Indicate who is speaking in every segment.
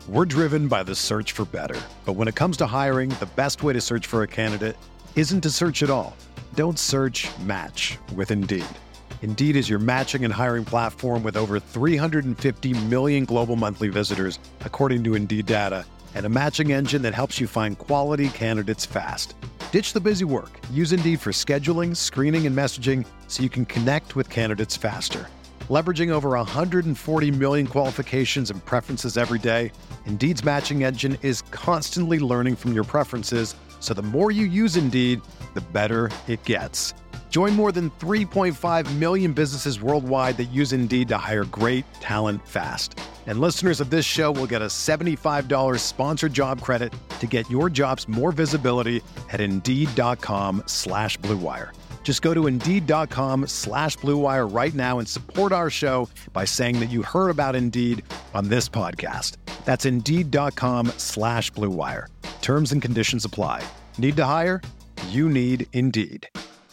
Speaker 1: We're driven by the search for better. But when it comes to hiring, the best way to search for a candidate isn't to search at all. Don't search, match with Indeed. Indeed is your matching and hiring platform with over 350 million global monthly visitors, according to Indeed data, and a matching engine that helps you find quality candidates fast. Ditch the busy work. Use Indeed for scheduling, screening, and messaging so you can connect with candidates faster. Leveraging over 140 million qualifications and preferences every day, Indeed's matching engine is constantly learning from your preferences, so the more you use Indeed, the better it gets. Join more than 3.5 million businesses worldwide that use Indeed to hire great talent fast. And listeners of this show will get a $75 sponsored job credit to get your jobs more visibility at Indeed.com/Blue Wire. Just go to Indeed.com/Blue Wire right now and support our show by saying that you heard about Indeed on this podcast. That's Indeed.com/Blue Wire. Terms and conditions apply. Need to hire? You need Indeed.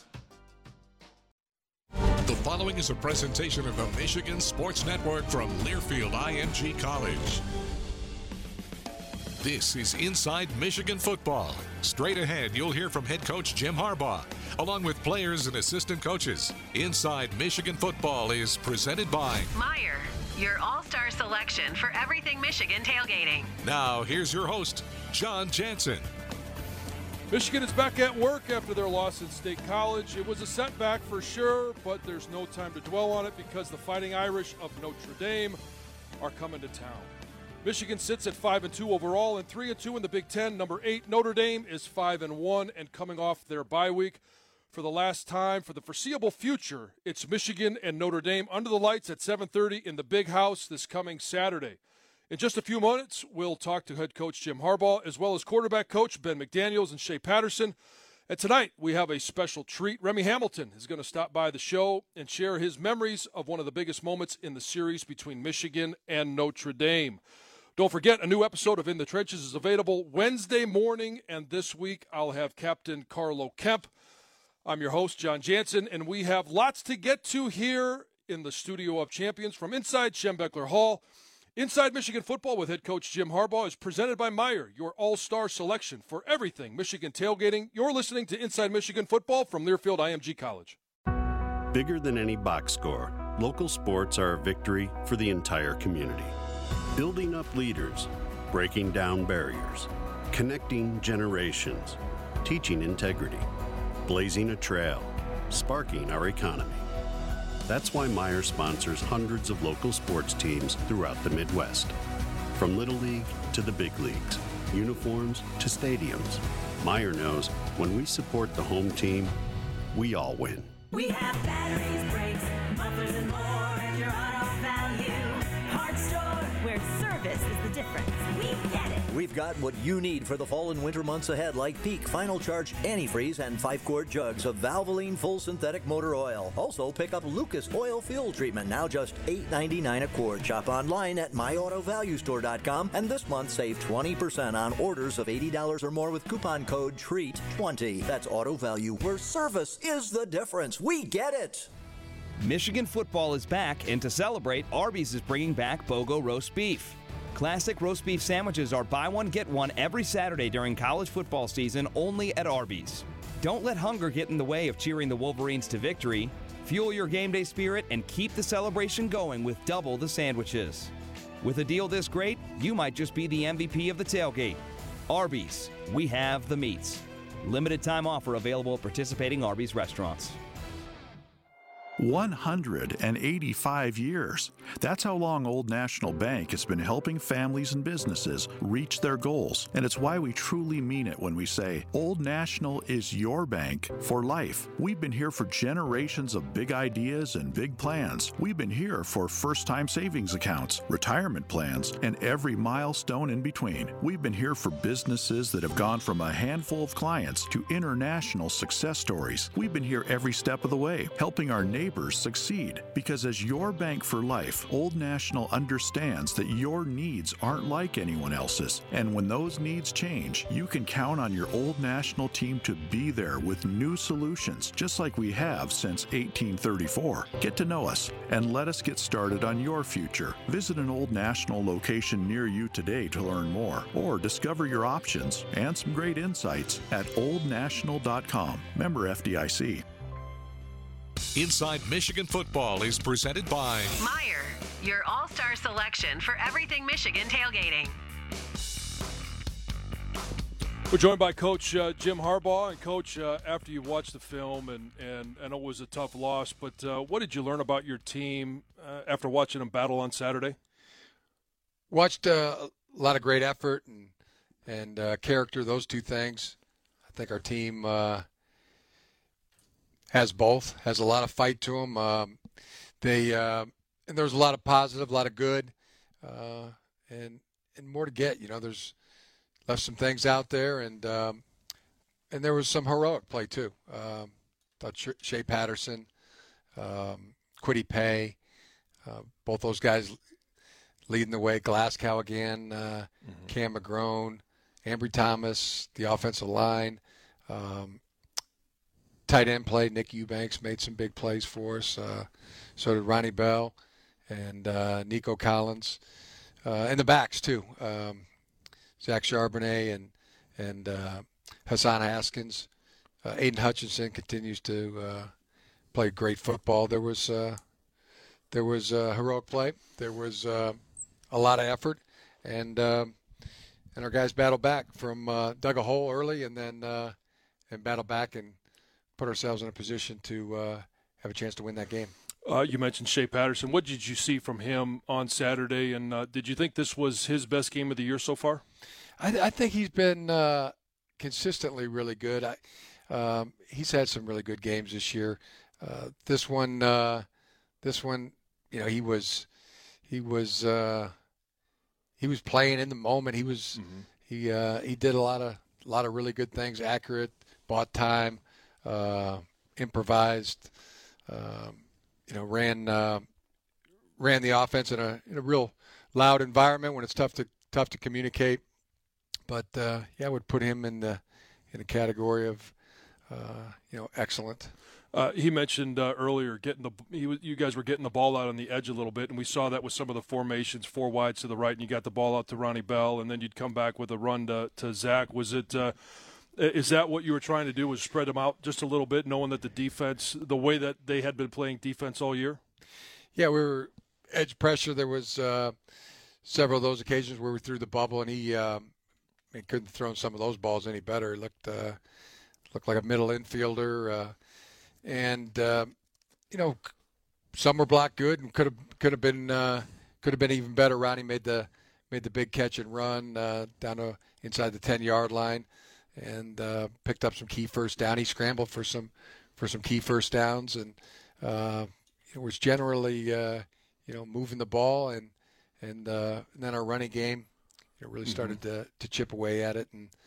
Speaker 2: The following is a presentation of the Michigan Sports Network from Learfield IMG College. This is Inside Michigan Football. Straight ahead, you'll hear from head coach Jim Harbaugh, along with players and assistant coaches. Inside Michigan Football is presented by
Speaker 3: Meijer, your all-star selection for everything Michigan tailgating.
Speaker 2: Now, here's your host, John Jansen.
Speaker 4: Michigan is back at work after their loss at State College. It was a setback for sure, but there's no time to dwell on it because the Fighting Irish of Notre Dame are coming to town. Michigan sits at 5-2 overall and 3-2 in the Big Ten. Number 8, Notre Dame is 5-1 and coming off their bye week. For the last time, for the foreseeable future, it's Michigan and Notre Dame under the lights at 7:30 in the Big House this coming Saturday. In just a few moments, we'll talk to head coach Jim Harbaugh, as well as quarterback coach Ben McDaniels and Shea Patterson. And tonight, we have a special treat. Remy Hamilton is going to stop by the show and share his memories of one of the biggest moments in the series between Michigan and Notre Dame. Don't forget, a new episode of In the Trenches is available Wednesday morning, and this week I'll have Captain Carlo Kemp. I'm your host, John Jansen, and we have lots to get to here in the Studio of Champions from inside Schembechler Hall. Inside Michigan Football with head coach Jim Harbaugh is presented by Meijer, your all-star selection for everything Michigan tailgating. You're listening to Inside Michigan Football from Learfield IMG College.
Speaker 5: Bigger than any box score, local sports are a victory for the entire community. Building up leaders, breaking down barriers, connecting generations, teaching integrity, blazing a trail, sparking our economy. That's why Meijer sponsors hundreds of local sports teams throughout the Midwest. From Little League to the big leagues, uniforms to stadiums, Meijer knows when we support the home team, we all win.
Speaker 6: We have batteries, brakes, mufflers, and more at your auto value. Hard store, where service is the difference. We get it.
Speaker 7: We've got what you need for the fall and winter months ahead, like Peak Final Charge Antifreeze and 5-quart jugs of Valvoline Full Synthetic Motor Oil. Also, pick up Lucas Oil Fuel Treatment, now just $8.99 a quart. Shop online at myautovaluestore.com, and this month save 20% on orders of $80 or more with coupon code TREAT20. That's Auto Value, where service is the difference. We get it.
Speaker 8: Michigan football is back, and to celebrate, Arby's is bringing back BOGO roast beef. Classic roast beef sandwiches are buy one, get one every Saturday during college football season only at Arby's. Don't let hunger get in the way of cheering the Wolverines to victory. Fuel your game day spirit and keep the celebration going with double the sandwiches. With a deal this great, you might just be the MVP of the tailgate. Arby's, we have the meats. Limited time offer available at participating Arby's restaurants.
Speaker 9: 185 years. That's how long Old National Bank has been helping families and businesses reach their goals. And it's why we truly mean it when we say Old National is your bank for life. We've been here for generations of big ideas and big plans. We've been here for first-time savings accounts, retirement plans, and every milestone in between. We've been here for businesses that have gone from a handful of clients to international success stories. We've been here every step of the way, helping our neighbors neighbors succeed. Because as your bank for life, Old National understands that your needs aren't like anyone else's. And when those needs change, you can count on your Old National team to be there with new solutions, just like we have since 1834. Get to know us and let us get started on your future. Visit an Old National location near you today to learn more, or discover your options and some great insights at oldnational.com. Member FDIC.
Speaker 2: Inside Michigan Football is presented by
Speaker 3: Meijer, your all-star selection for everything Michigan tailgating.
Speaker 4: We're joined by Coach Jim Harbaugh. And, Coach, after you watched the film, and I know it was a tough loss, but what did you learn about your team after watching them battle on Saturday?
Speaker 10: Watched a lot of great effort and character, those two things. I think our team has both, has a lot of fight to them. And there's a lot of positive, a lot of good, and more to get. You know, there's left some things out there, and there was some heroic play too. Thought Shea Patterson, Kwity Paye, both those guys leading the way. Glasgow again, Cam McGrone, Ambry Thomas, the offensive line. Tight end play, Nick Eubanks made some big plays for us. So did Ronnie Bell and Nico Collins. And the backs too. Zach Charbonnet and Hassan Haskins. Aiden Hutchinson continues to play great football. There was heroic play. There was a lot of effort, and our guys battled back from dug a hole early and then and battled back and put ourselves in a position to have a chance to win that game.
Speaker 4: You mentioned Shea Patterson. What did you see from him on Saturday, and did you think this was his best game of the year so far?
Speaker 10: I think he's been consistently really good. He's had some really good games this year. This one, you know, he was playing in the moment. He was he did a lot of really good things. Accurate, bought time, improvised. You know, ran the offense in a real loud environment when it's tough to communicate. But yeah, I would put him in a category of excellent.
Speaker 4: He mentioned earlier you guys were getting the ball out on the edge a little bit, and we saw that with some of the formations, 4 wides to the right, and you got the ball out to Ronnie Bell, and then you'd come back with a run to Zach. Was it? Is that what you were trying to do? Was spread them out just a little bit, knowing that the defense, the way that they had been playing defense all year? Yeah, we were edge pressure. There was several of those occasions where we threw the bubble, and he couldn't have thrown some of those balls any better. He looked like a middle infielder. And some were blocked good and could have been even better. Ronnie made the big catch and run down to inside the 10-yard line, and picked up some key first down. He scrambled for some key first downs, and was generally moving the ball, and then our running game really started to chip away at it,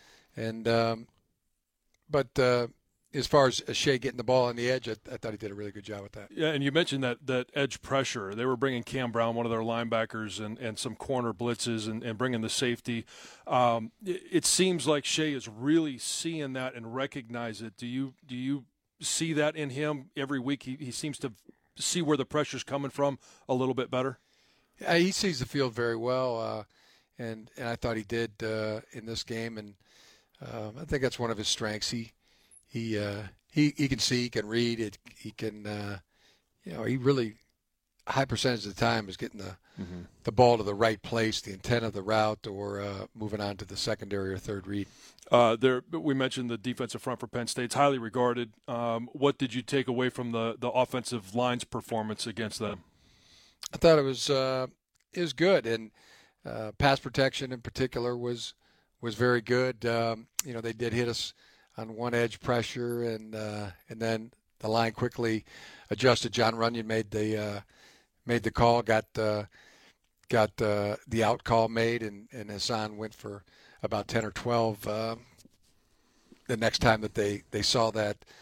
Speaker 4: but as far as Shea getting the ball on the edge, I thought he did a really good job with that. Yeah, and you mentioned that edge pressure. They were bringing Cam Brown, one of their linebackers, and some corner blitzes and bringing the safety. It seems like Shea is really seeing that and recognize it. Do you see that in him every week? He seems to see where the pressure's coming from a little bit better? Yeah, he sees the field very well, and I thought he did in this game, and I think that's one of his strengths. He can see, he can read it, he can, he really, a high percentage of the time is getting the ball to the right place, the intent of the route, or moving on to the secondary or third read. We mentioned the defensive front for Penn State's highly regarded. What did you take away from the offensive line's performance against them? I thought it was good, and pass protection in particular was very good. They did hit us on one edge pressure, and then the line quickly adjusted. John Runyon made the call, got the out call made, and Hassan went for about 10 or 12 the next time that they saw that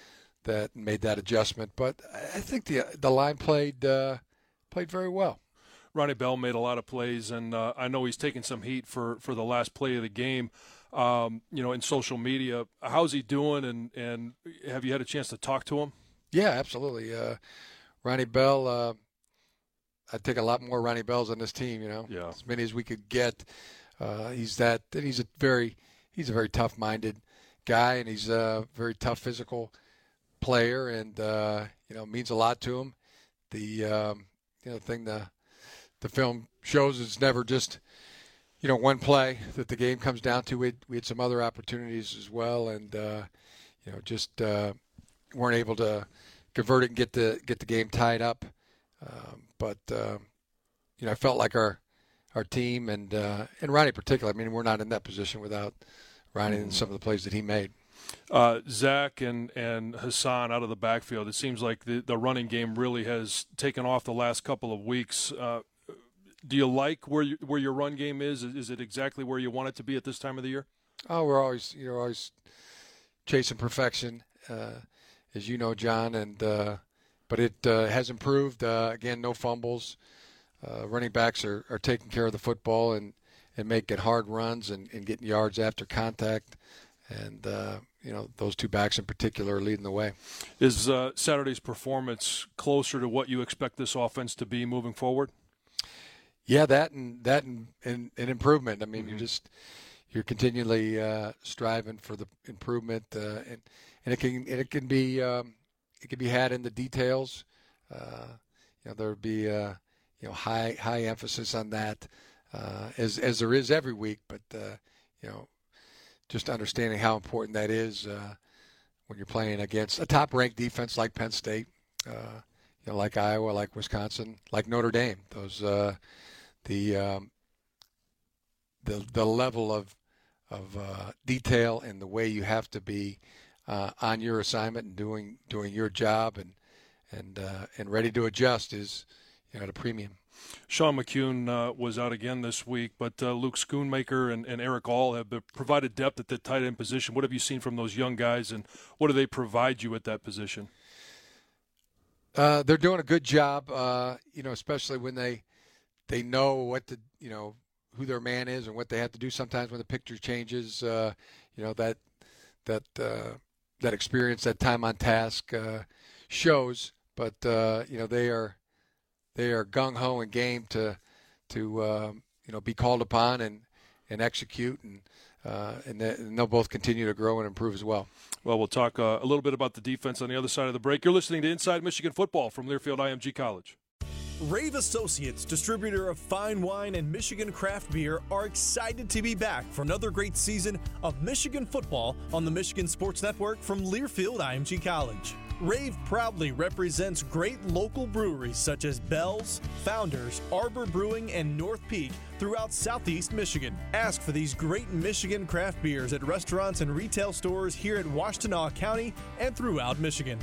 Speaker 10: that made that adjustment. But I think the line played very well.
Speaker 4: Ronnie Bell made a lot of plays, and I know he's taking some heat for the last play of the game. In social media, how's he doing? And have you had a chance to talk to him?
Speaker 10: Yeah, absolutely. Ronnie Bell. I'd take a lot more Ronnie Bells on this team.
Speaker 4: Yeah.
Speaker 10: As many as we could get. He's a very tough-minded guy, and he's a very tough physical player, and means a lot to him. The thing the film shows is never just one play that the game comes down to. We had some other opportunities as well, and weren't able to convert it and get the game tied up. But I felt like our team and Ronnie in particular. I mean, we're not in that position without Ronnie and some of the plays that he made.
Speaker 4: Zach and Hassan out of the backfield. It seems like the running game really has taken off the last couple of weeks. Do you like where your run game is? Is it exactly where you want it to be at this time of the year?
Speaker 10: Oh, we're always chasing perfection, as you know, John. And but it has improved. Again, no fumbles. Running backs are taking care of the football and making hard runs and getting yards after contact. And, those two backs in particular are leading the way.
Speaker 4: Is Saturday's performance closer to what you expect this offense to be moving forward?
Speaker 10: Yeah, that and improvement. I mean, you're continually striving for the improvement, and it can be had in the details. There would be high emphasis on that, as there is every week. But just understanding how important that is when you're playing against a top-ranked defense like Penn State, like Iowa, like Wisconsin, like Notre Dame. Those the level of detail and the way you have to be on your assignment and doing your job and ready to adjust is at a premium.
Speaker 4: Sean McCune was out again this week, but Luke Schoonmaker and Eric All have provided depth at the tight end position. What have you seen from those young guys, and what do they provide you at that position?
Speaker 10: They're doing a good job, especially when they know what who their man is and what they have to do. Sometimes when the picture changes, that experience, that time on task shows. But they are gung ho and game to be called upon and execute, and they'll both continue to grow and improve as well.
Speaker 4: Well, we'll talk a little bit about the defense on the other side of the break. You're listening to Inside Michigan Football from Learfield IMG College.
Speaker 11: Rave Associates, distributor of fine wine and Michigan craft beer, are excited to be back for another great season of Michigan football on the Michigan Sports Network from Learfield IMG College. Rave proudly represents great local breweries such as Bell's, Founders, Arbor Brewing, and North Peak throughout Southeast Michigan. Ask for these great Michigan craft beers at restaurants and retail stores here in Washtenaw County and throughout Michigan.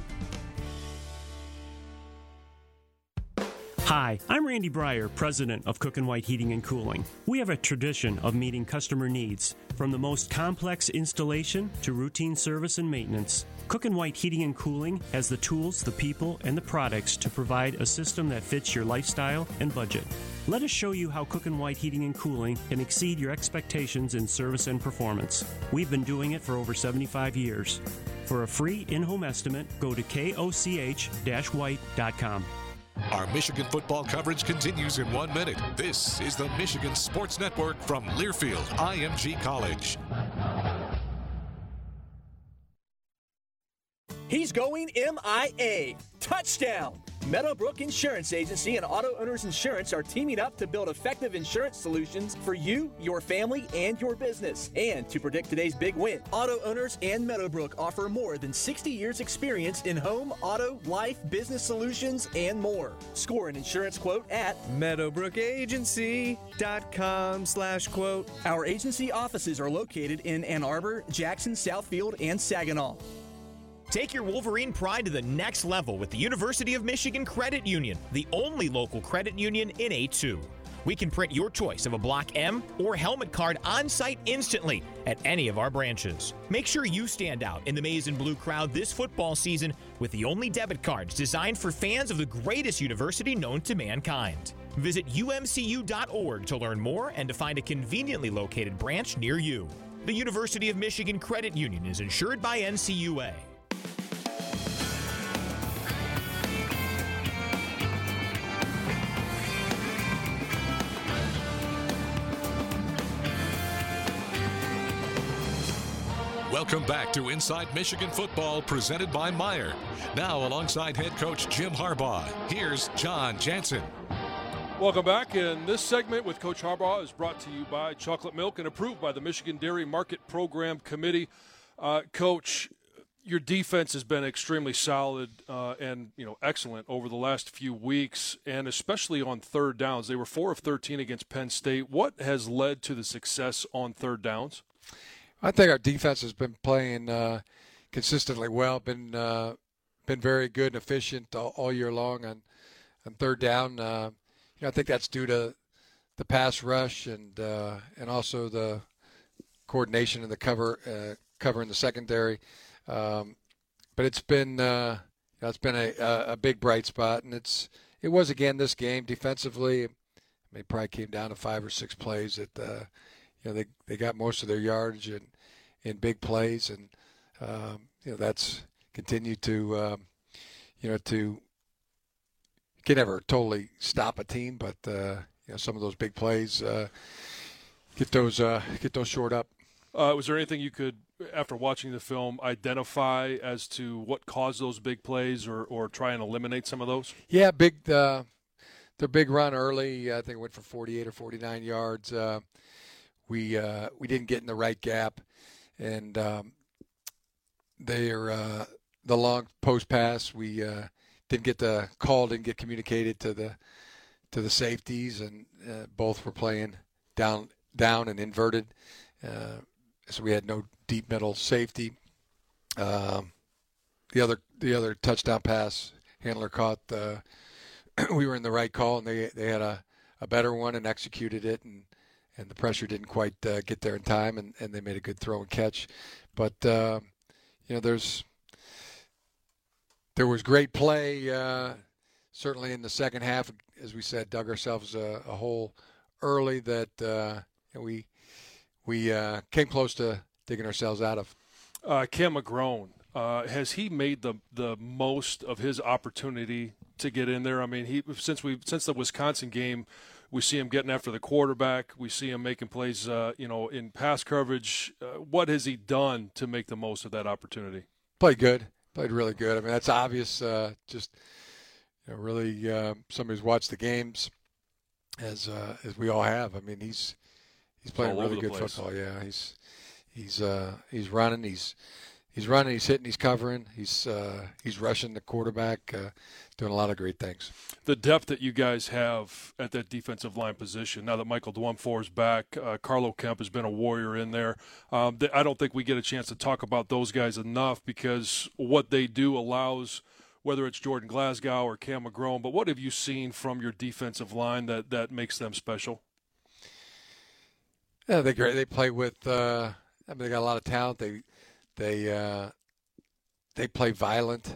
Speaker 12: Hi, I'm Randy Breyer, president of Cook & White Heating and Cooling. We have a tradition of meeting customer needs, from the most complex installation to routine service and maintenance. Cook & White Heating and Cooling has the tools, the people, and the products to provide a system that fits your lifestyle and budget. Let us show you how Cook & White Heating and Cooling can exceed your expectations in service and performance. We've been doing it for over 75 years. For a free in-home estimate, go to koch-white.com.
Speaker 2: Our Michigan football coverage continues in 1 minute. This is the Michigan Sports Network from Learfield IMG College.
Speaker 13: He's going MIA. Touchdown! Meadowbrook Insurance Agency and Auto Owners Insurance are teaming up to build effective insurance solutions for you, your family, and your business. And to predict today's big win, Auto Owners and Meadowbrook offer more than 60 years experience in home, auto, life, business solutions, and more. Score an insurance quote at meadowbrookagency.com/quote. Our agency offices are located in Ann Arbor, Jackson, Southfield, and Saginaw.
Speaker 14: Take your Wolverine pride to the next level with the University of Michigan Credit Union, the only local credit union in A2. We can print your choice of a Block M or helmet card on-site instantly at any of our branches. Make sure you stand out in the maize and blue crowd this football season with the only debit cards designed for fans of the greatest university known to mankind. Visit umcu.org to learn more and to find a conveniently located branch near you. The University of Michigan Credit Union is insured by NCUA.
Speaker 2: Welcome back to Inside Michigan Football, presented by Meijer. Now, alongside head coach Jim Harbaugh, here's John Jansen.
Speaker 4: Welcome back, and this segment with Coach Harbaugh is brought to you by Chocolate Milk and approved by the Michigan Dairy Market Program Committee. Coach, your defense has been extremely solid and excellent over the last few weeks, and especially on third downs. They were 4 of 13 against Penn State. What has led to the success on third downs?
Speaker 10: I think our defense has been playing consistently well, been very good and efficient all year long on third down. I think that's due to the pass rush and also the coordination and the cover in the secondary. But it's been a big bright spot, and it was again this game defensively. It probably came down to 5 or 6 plays that they got most of their yardage in big plays, and that's continued to to. You can never totally stop a team, but some of those big plays get those shored up.
Speaker 4: Was there anything you could, after watching the film, identify as to what caused those big plays, or try and eliminate some of those?
Speaker 10: Yeah, their big run early. I think it went for 48 or 49 yards. We didn't get in the right gap, and the long post pass we didn't get the call, didn't get communicated to the safeties, and both were playing down and inverted, so we had no deep middle safety. The other touchdown pass handler caught. We were in the right call, and they had a better one and executed it, and the pressure didn't quite get there in time, and they made a good throw and catch. But there was great play, certainly in the second half. As we said, dug ourselves a hole early that we came close to digging ourselves out of.
Speaker 4: Cam McGrone, has he made the most of his opportunity to get in there? I mean, since the Wisconsin game, we see him getting after the quarterback. We see him making plays, in pass coverage. What has he done to make the most of that opportunity?
Speaker 10: Played good. Played really good. I mean, that's obvious. Really, somebody who's watched the games, as we all have. I mean, he's playing really good football. Yeah, he's running. He's running. He's hitting. He's covering. He's rushing the quarterback. Doing a lot of great things.
Speaker 4: The depth that you guys have at that defensive line position, now that Michael Dwumfour is back, Carlo Kemp has been a warrior in there. I don't think we get a chance to talk about those guys enough, because what they do allows, whether it's Jordan Glasgow or Cam McGrone, but what have you seen from your defensive line that makes them special?
Speaker 10: Yeah, they're great. They play with they got a lot of talent. They play violent.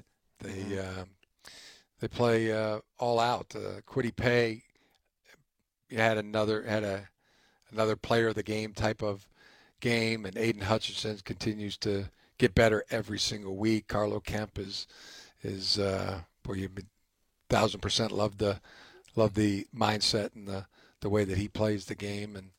Speaker 10: They play all out. Kwity Paye had another player of the game type of game, and Aiden Hutchinson continues to get better every single week. Carlo Kemp is you 1,000% love the mindset and the way that he plays the game, and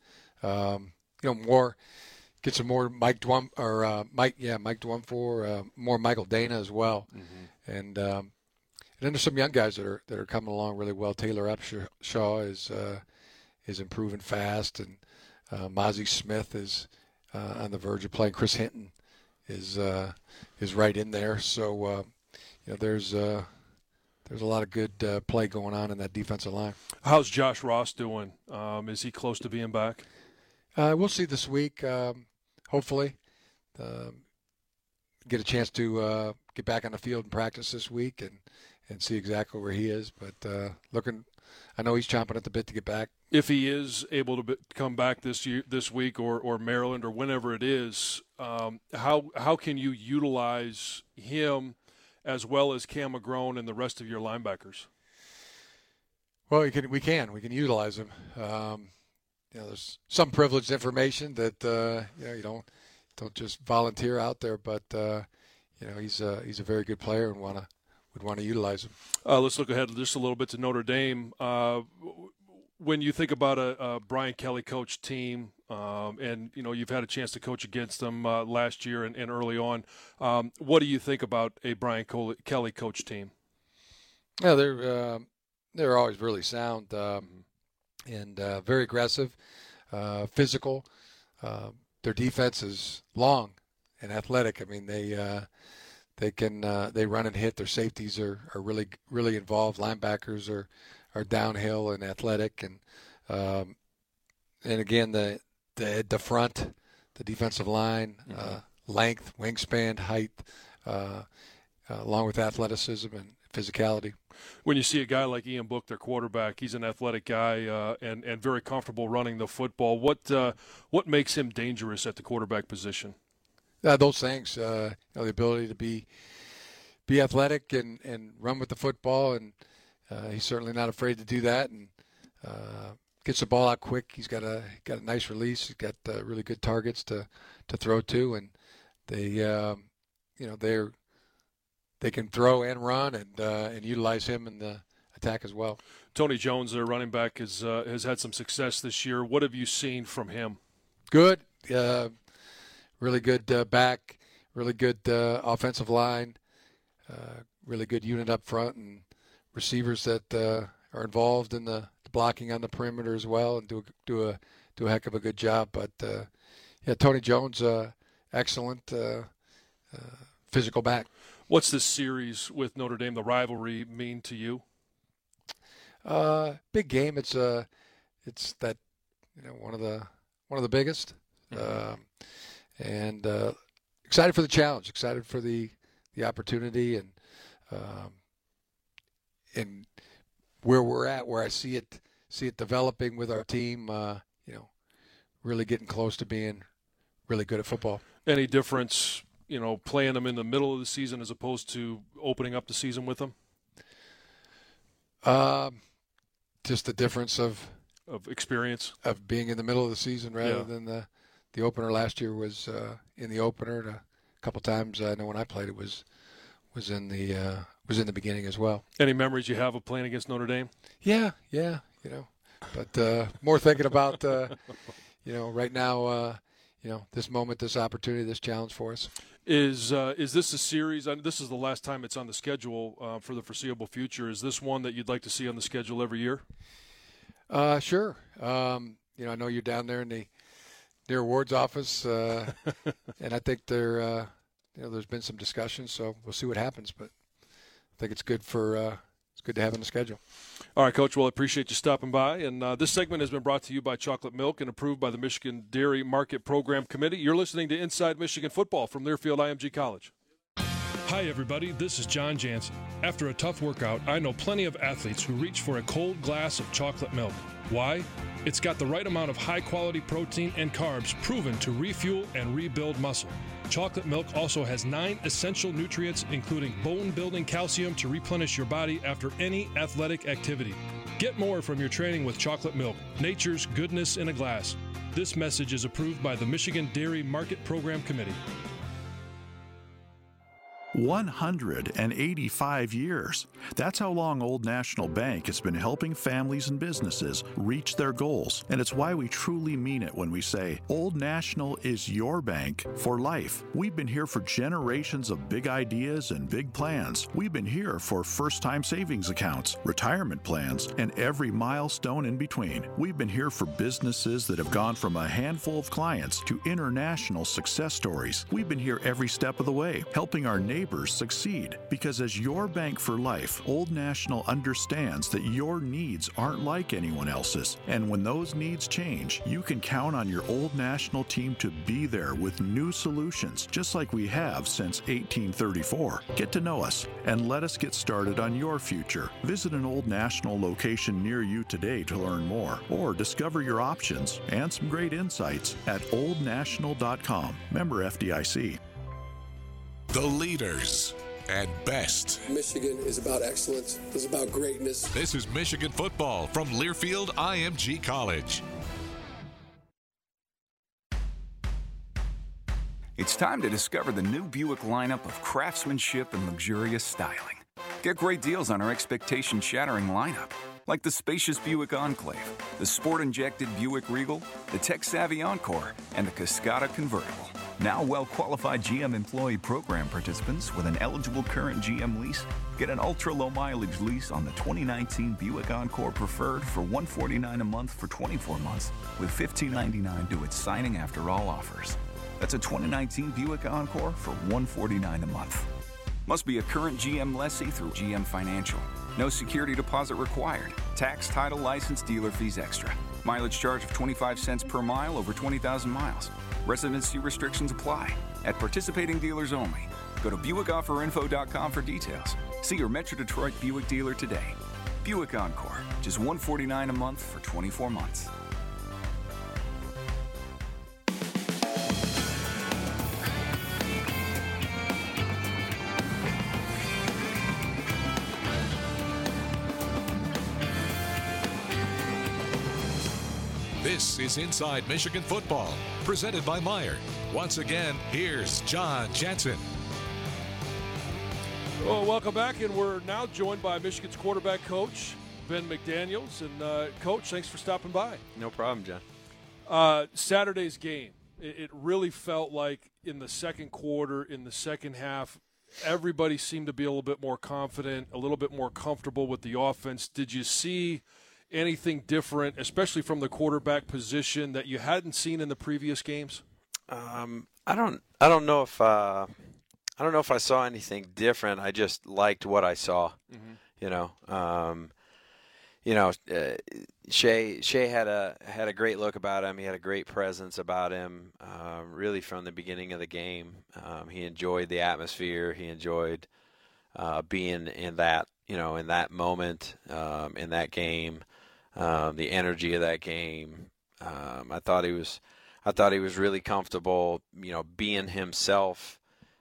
Speaker 10: get some more Mike Dwumfour, more Michael Dana as well, and then there's some young guys that are coming along really well. Taylor Upshaw is improving fast, and Mozzie Smith is on the verge of playing. Chris Hinton is right in there. So there's a lot of good play going on in that defensive line.
Speaker 4: How's Josh Ross doing? Is he close to being back?
Speaker 10: We'll see this week. Hopefully, get a chance to get back on the field and practice this week and see exactly where he is. But looking I know he's chomping at the bit to get back.
Speaker 4: If he is able to come back this week, or Maryland, or whenever it is, how can you utilize him as well as Cam McGrone and the rest of your linebackers?
Speaker 10: Well, we can utilize him. There's some privileged information that you don't just volunteer out there, but he's a very good player and would want to utilize him.
Speaker 4: Let's look ahead just a little bit to Notre Dame. When you think about a Brian Kelly coach team, and you've had a chance to coach against them last year and early on, what do you think about a Brian Kelly coach team?
Speaker 10: Yeah, they're always really sound and very aggressive, physical. Their defense is long and athletic. I mean, they run and hit. Their safeties are really, really involved. Linebackers are downhill and athletic, and again the front, the defensive line, length, wingspan, height, along with athleticism and physicality.
Speaker 4: When you see a guy like Ian Book, their quarterback, he's an athletic guy and very comfortable running the football. What makes him dangerous at the quarterback position?
Speaker 10: Those things, the ability to be athletic and run with the football, and he's certainly not afraid to do that, and gets the ball out quick. He's got a nice release. He's got really good targets to throw to, and they can throw and run and utilize him in the attack as well.
Speaker 4: Tony Jones, their running back, has had some success this year. What have you seen from him?
Speaker 10: Good. Really good back, really good offensive line, really good unit up front, and receivers that are involved in the blocking on the perimeter as well, and do a heck of a good job. But Tony Jones, excellent physical back.
Speaker 4: What's this series with Notre Dame, the rivalry, mean to you?
Speaker 10: Big game. It's that one of the biggest. And excited for the challenge, excited for the opportunity, and where we're at, where I see it developing with our team. Really getting close to being really good at football.
Speaker 4: Any difference, playing them in the middle of the season as opposed to opening up the season with them?
Speaker 10: Just the difference of
Speaker 4: experience
Speaker 10: of being in the middle of the season rather than the opener last year was in the opener. A couple times I know when I played it was in the beginning as well.
Speaker 4: Any memories you have of playing against Notre Dame?
Speaker 10: Yeah, but more thinking about right now, this moment, this opportunity, this challenge for us.
Speaker 4: Is this a series? This is the last time it's on the schedule for the foreseeable future. Is this one that you'd like to see on the schedule every year?
Speaker 10: Sure. I know you're down there in their awards office, and I think there's been some discussions, so we'll see what happens. But I think it's good to have on the schedule.
Speaker 4: All right, Coach. Well, I appreciate you stopping by. And this segment has been brought to you by Chocolate Milk and approved by the Michigan Dairy Market Program Committee. You're listening to Inside Michigan Football from Learfield IMG College.
Speaker 15: Hi, everybody. This is John Jansen. After a tough workout, I know plenty of athletes who reach for a cold glass of chocolate milk. Why? It's got the right amount of high-quality protein and carbs proven to refuel and rebuild muscle. Chocolate milk also has 9 essential nutrients, including bone-building calcium to replenish your body after any athletic activity. Get more from your training with chocolate milk, nature's goodness in a glass. This message is approved by the Michigan Dairy Market Program Committee.
Speaker 9: 185 years. That's how long Old National Bank has been helping families and businesses reach their goals. And it's why we truly mean it when we say Old National is your bank for life. We've been here for generations of big ideas and big plans. We've been here for first-time savings accounts, retirement plans, and every milestone in between. We've been here for businesses that have gone from a handful of clients to international success stories. We've been here every step of the way, helping our neighbors neighbors succeed. Because as your bank for life, Old National understands that your needs aren't like anyone else's. And when those needs change, you can count on your Old National team to be there with new solutions, just like we have since 1834. Get to know us and let us get started on your future. Visit an Old National location near you today to learn more, or discover your options and some great insights at oldnational.com. Member FDIC.
Speaker 2: The leaders at best.
Speaker 16: Michigan is about excellence. It's about greatness.
Speaker 2: This is Michigan football from Learfield IMG College.
Speaker 17: It's time to discover the new Buick lineup of craftsmanship and luxurious styling. Get great deals on our expectation-shattering lineup, like the spacious Buick Enclave, the sport-injected Buick Regal, the tech-savvy Encore, and the Cascada Convertible. Now well-qualified GM employee program participants with an eligible current GM lease get an ultra-low mileage lease on the 2019 Buick Encore Preferred for $149 a month for 24 months with $1,599 due at signing after all offers. That's a 2019 Buick Encore for $149 a month. Must be a current GM lessee through GM Financial. No security deposit required. Tax, title, license, dealer fees extra. Mileage charge of 25 cents per mile over 20,000 miles. Residency restrictions apply. At participating dealers only. Go to BuickOfferInfo.com for details. See your Metro Detroit Buick dealer today. Buick Encore, just $149 a month for 24 months.
Speaker 2: This is Inside Michigan Football, presented by Meyer. Once again, here's John Jensen.
Speaker 4: Well, welcome back, and we're now joined by Michigan's quarterback coach, Ben McDaniels. And, Coach, thanks for stopping by.
Speaker 18: No problem, John.
Speaker 4: Saturday's game, it really felt like in the second quarter, in the second half, everybody seemed to be a little bit more confident, a little bit more comfortable with the offense. Did you see anything different, especially from the quarterback position, that you hadn't seen in the previous games?
Speaker 18: I don't know if I saw anything different. I just liked what I saw. Mm-hmm. Shea had a great look about him. He had a great presence about him. Really from the beginning of the game, he enjoyed the atmosphere. He enjoyed being in that moment, in that game. The energy of that game. I thought he was really comfortable, being himself.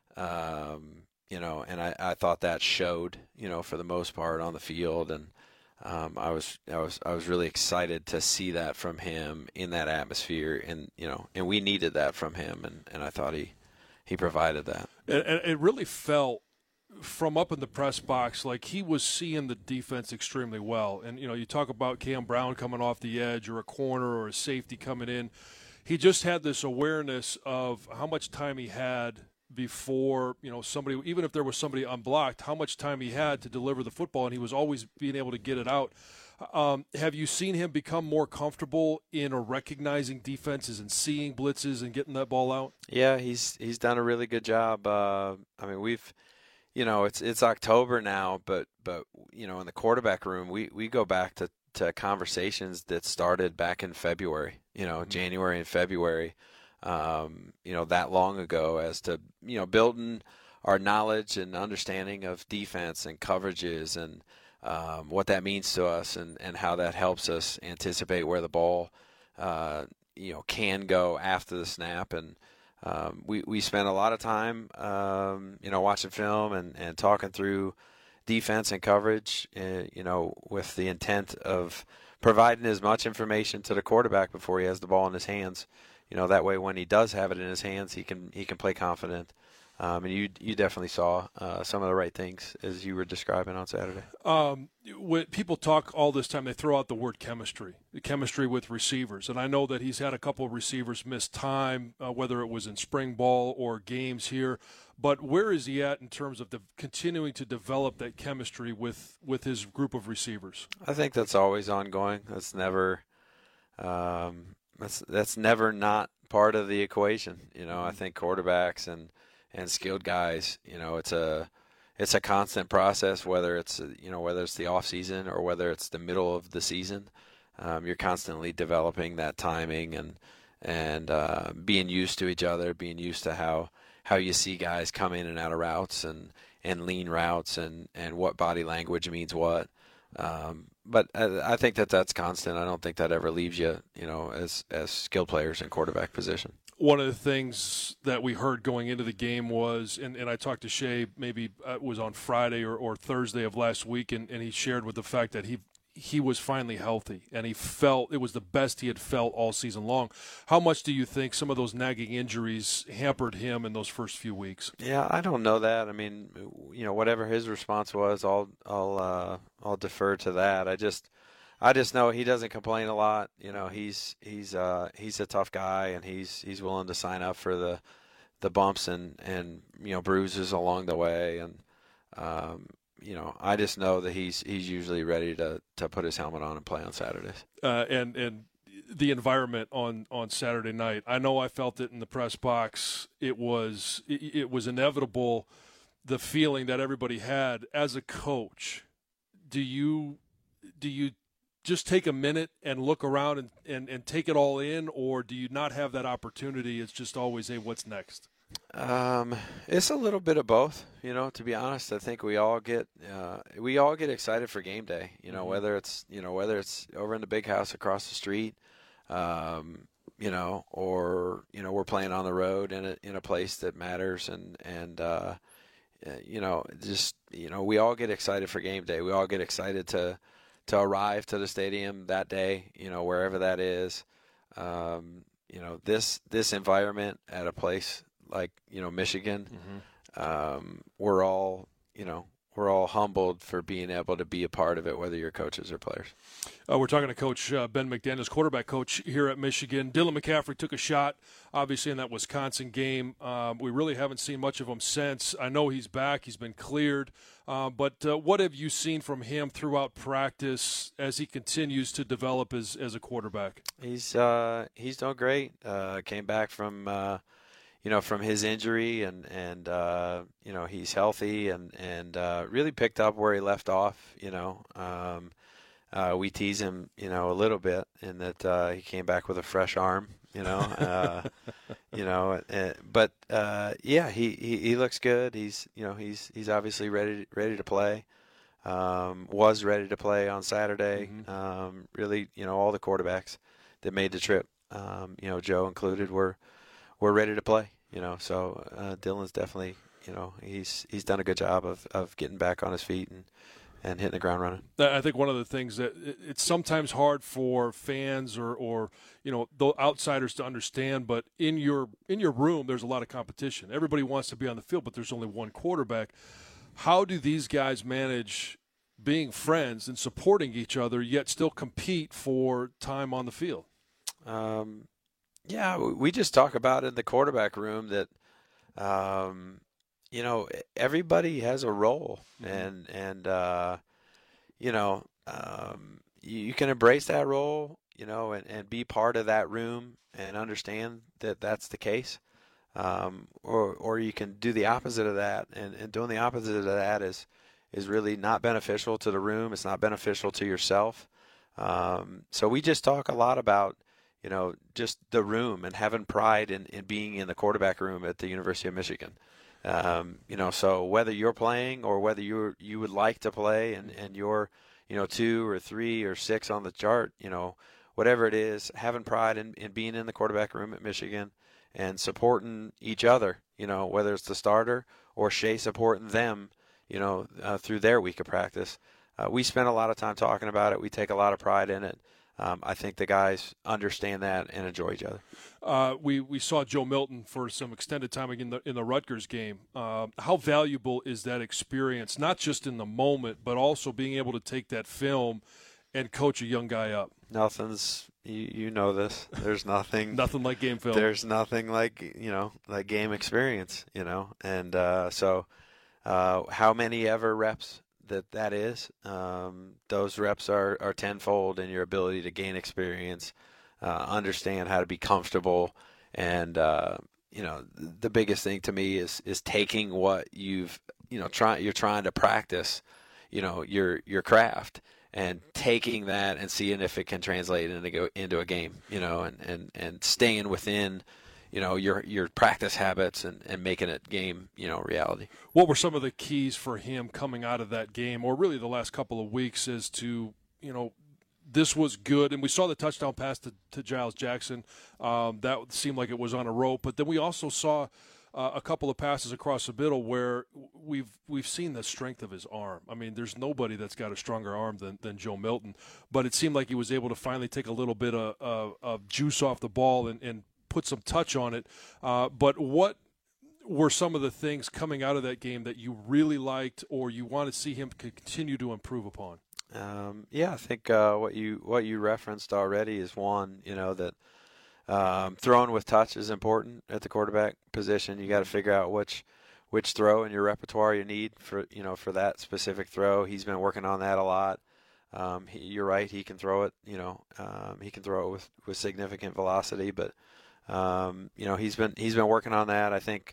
Speaker 18: And I thought that showed, for the most part on the field. And I was really excited to see that from him in that atmosphere. And and we needed that from him. And I thought he provided that.
Speaker 4: And it really felt, from up in the press box, like he was seeing the defense extremely well. And, you talk about Cam Brown coming off the edge, or a corner or a safety coming in. He just had this awareness of how much time he had before, somebody, even if there was somebody unblocked, how much time he had to deliver the football, and he was always being able to get it out. Have you seen him become more comfortable in recognizing defenses and seeing blitzes and getting that ball out?
Speaker 18: Yeah, he's done a really good job. We've – it's October now, but in the quarterback room, we go back to conversations that started back in February, January and February, that long ago, as to, building our knowledge and understanding of defense and coverages and what that means to us and how that helps us anticipate where the ball, can go after the snap. And we spent a lot of time, watching film and talking through defense and coverage, with the intent of providing as much information to the quarterback before he has the ball in his hands. That way when he does have it in his hands, he can play confident. And you definitely saw some of the right things as you were describing on Saturday.
Speaker 4: When people talk all this time, they throw out the word chemistry, the chemistry with receivers. And I know that he's had a couple of receivers miss time, whether it was in spring ball or games here. But where is he at in terms of continuing to develop that chemistry with his group of receivers?
Speaker 18: I think that's always ongoing. That's never that's never not part of the equation. I think quarterbacks and and skilled guys. It's a constant process, whether it's the off season or whether it's the middle of the season. You're constantly developing that timing and being used to each other, being used to how you see guys come in and out of routes and lean routes and what body language means what. But I think that's constant. I don't think that ever leaves you, as skilled players in quarterback position.
Speaker 4: One of the things that we heard going into the game was, and I talked to Shea, maybe it was on Friday or Thursday of last week, and he shared with the fact that he was finally healthy, and he felt it was the best he had felt all season long. How much do you think some of those nagging injuries hampered him in those first few weeks?
Speaker 18: Yeah, I don't know that. I mean, whatever his response was, I'll defer to that. I just know he doesn't complain a lot. He's a tough guy, and he's willing to sign up for the bumps and bruises along the way, and I just know that he's usually ready to put his helmet on and play on Saturdays.
Speaker 4: And the environment on Saturday night, I know I felt it in the press box. It was inevitable, the feeling that everybody had as a coach. Do you just take a minute and look around and take it all in, or do you not have that opportunity? It's just always, hey, what's next?
Speaker 18: It's a little bit of both, to be honest. I think we all get excited for game day, whether it's over in the big house across the street, or we're playing on the road in a place that matters, and we all get excited for game day. We all get excited to arrive to the stadium that day, wherever that is. This environment at a place like Michigan, we're all humbled for being able to be a part of it, whether you're coaches or players.
Speaker 4: We're talking to Coach Ben McDaniels, quarterback coach here at Michigan. Dylan McCaffrey took a shot, obviously, in that Wisconsin game. We really haven't seen much of him since. I know he's back. He's been cleared. But what have you seen from him throughout practice as he continues to develop as a quarterback?
Speaker 18: He's doing great. Came back from his injury, and he's healthy and really picked up where he left off. We tease him, a little bit in that he came back with a fresh arm. But he looks good. He's obviously ready to play. Was ready to play on Saturday. Really, all the quarterbacks that made the trip, Joe included, were ready to play. So Dylan's definitely, he's done a good job of getting back on his feet and hitting the ground running.
Speaker 4: I think one of the things that it's sometimes hard for fans or the outsiders to understand, but in your room there's a lot of competition. Everybody wants to be on the field, but there's only one quarterback. How do these guys manage being friends and supporting each other, yet still compete for time on the field?
Speaker 18: Yeah, we just talk about in the quarterback room that, everybody has a role, and you can embrace that role, and be part of that room and understand that that's the case, or you can do the opposite of that, and doing the opposite of that is really not beneficial to the room. It's not beneficial to yourself. So we just talk a lot about just the room and having pride in being in the quarterback room at the University of Michigan. So whether you're playing or whether you would like to play and you're, 2 or 3 or 6 on the chart, whatever it is, having pride in being in the quarterback room at Michigan and supporting each other, whether it's the starter or Shea supporting them, through their week of practice. We spend a lot of time talking about it. We take a lot of pride in it. I think the guys understand that and enjoy each other.
Speaker 4: We saw Joe Milton for some extended time in the Rutgers game. How valuable is that experience, not just in the moment, but also being able to take that film and coach a young guy up?
Speaker 18: Nothing's you know this. There's nothing
Speaker 4: nothing like game film.
Speaker 18: There's nothing like like game experience. And so how many ever reps that is, those reps are tenfold in your ability to gain experience, understand how to be comfortable, and the biggest thing to me is taking what you're trying to practice, your craft, and taking that and seeing if it can translate into a game, and staying within, your practice habits and making it game, reality.
Speaker 4: What were some of the keys for him coming out of that game, or really the last couple of weeks, as to, this was good, and we saw the touchdown pass to Giles Jackson. That seemed like it was on a rope, but then we also saw a couple of passes across the middle where we've seen the strength of his arm. I mean, there's nobody that's got a stronger arm than Joe Milton, but it seemed like he was able to finally take a little bit of juice off the ball and put some touch on it. But what were some of the things coming out of that game that you really liked, or you want to see him continue to improve upon?
Speaker 18: I think what you referenced already is one, that throwing with touch is important at the quarterback position. You got to figure out which throw in your repertoire you need for that specific throw. He's been working on that a lot. You're right, he can throw it. He can throw it with significant velocity, but he's been working on that. I think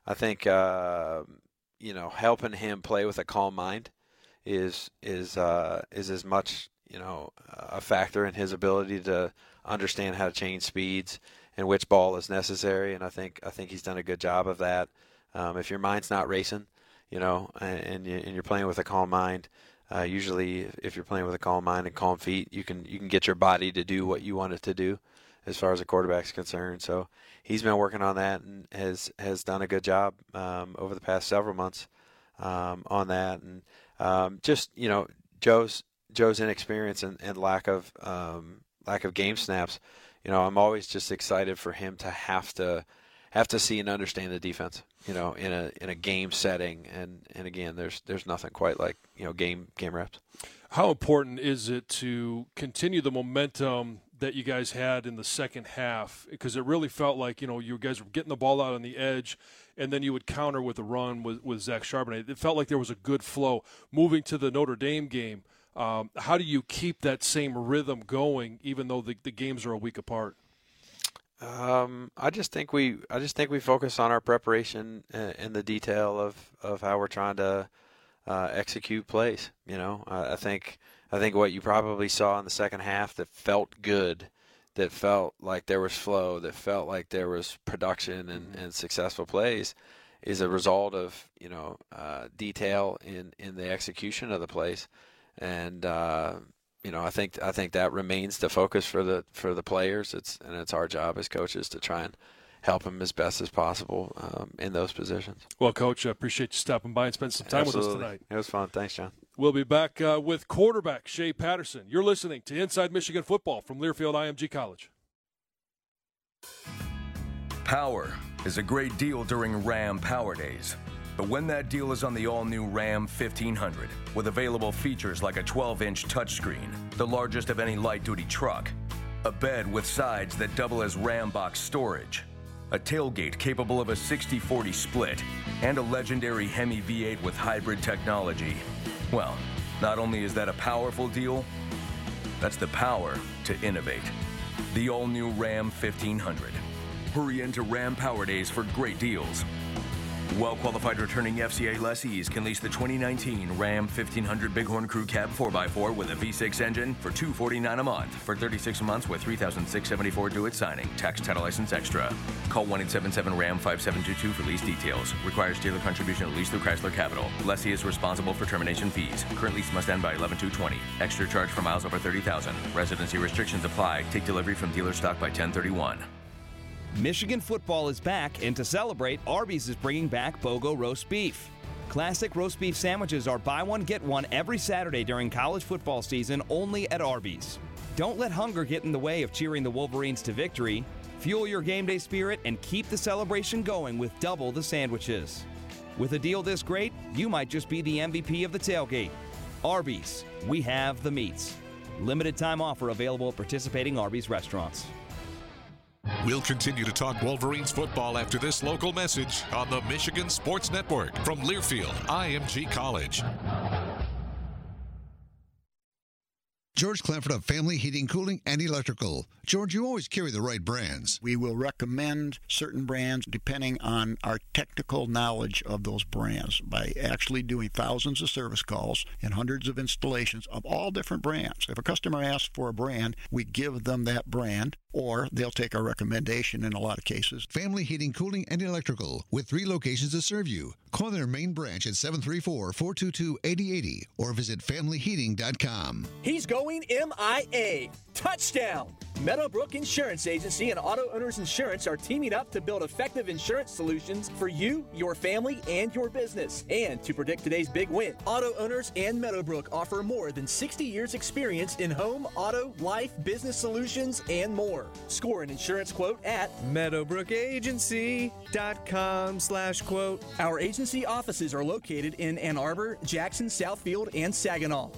Speaker 18: helping him play with a calm mind is as much a factor in his ability to understand how to change speeds and which ball is necessary. And I think he's done a good job of that. If your mind's not racing, and you're playing with a calm mind, usually if you're playing with a calm mind and calm feet, you can get your body to do what you want it to do as far as a quarterback's concerned. So he's been working on that and has done a good job over the past several months on that. And Joe's inexperience and lack of game snaps. I'm always just excited for him to have to see and understand the defense. In a game setting, and again, there's nothing quite like game reps.
Speaker 4: How important is it to continue the momentum that you guys had in the second half? Because it really felt like you guys were getting the ball out on the edge, and then you would counter with a run with Zach Charbonnet. It felt like there was a good flow. Moving to the Notre Dame game, how do you keep that same rhythm going, even though the games are a week apart?
Speaker 18: I just think we focus on our preparation and the detail of how we're trying to execute plays. I think what you probably saw in the second half that felt good, that felt like there was flow, that felt like there was production and successful plays, is a result of detail in the execution of the plays. And I think that remains the focus for the players. It's our job as coaches to try and help them as best as possible in those positions.
Speaker 4: Well, Coach, I appreciate you stopping by and spending some time with us tonight.
Speaker 18: It was fun. Thanks, John.
Speaker 4: We'll be back with quarterback Shea Patterson. You're listening to Inside Michigan Football from Learfield IMG College.
Speaker 19: Power is a great deal during Ram Power Days. But when that deal is on the all-new Ram 1500, with available features like a 12-inch touchscreen, the largest of any light-duty truck, a bed with sides that double as Ram box storage, a tailgate capable of a 60-40 split, and a legendary Hemi V8 with hybrid technology, well, not only is that a powerful deal, that's the power to innovate. The all-new Ram 1500. Hurry into Ram Power Days for great deals. Well-qualified returning FCA lessees can lease the 2019 Ram 1500 Bighorn Crew Cab 4x4 with a V6 engine for $249 a month for 36 months with $3,674 due at signing. Tax, title, license extra. Call 1-877-RAM-5722 for lease details. Requires dealer contribution at lease through Chrysler Capital. Lessee is responsible for termination fees. Current lease must end by 11/2/20. Extra charge for miles over 30,000. Residency restrictions apply. Take delivery from dealer stock by 10/31.
Speaker 8: Michigan football is back, and to celebrate, Arby's is bringing back BOGO roast beef. Classic roast beef sandwiches are buy one, get one every Saturday during college football season only at Arby's. Don't let hunger get in the way of cheering the Wolverines to victory. Fuel your game day spirit and keep the celebration going with double the sandwiches. With a deal this great, you might just be the MVP of the tailgate. Arby's, we have the meats. Limited time offer available at participating Arby's restaurants.
Speaker 2: We'll continue to talk Wolverines football after this local message on the Michigan Sports Network from Learfield IMG College.
Speaker 20: George Clefford of Family Heating, Cooling, and Electrical. George, you always carry the right brands.
Speaker 21: We will recommend certain brands depending on our technical knowledge of those brands by actually doing thousands of service calls and hundreds of installations of all different brands. If a customer asks for a brand, we give them that brand, or they'll take our recommendation in a lot of cases.
Speaker 20: Family Heating, Cooling, and Electrical, with 3 locations to serve you. Call their main branch at 734-422-8080 or visit familyheating.com.
Speaker 13: He's going MIA. Touchdown! Meadowbrook Insurance Agency and Auto Owners Insurance are teaming up to build effective insurance solutions for you, your family, and your business. And to predict today's big win, Auto Owners and Meadowbrook offer more than 60 years experience in home, auto, life, business solutions, and more. Score an insurance quote at
Speaker 22: meadowbrookagency.com/quote.
Speaker 13: Our agency offices are located in Ann Arbor, Jackson, Southfield, and Saginaw.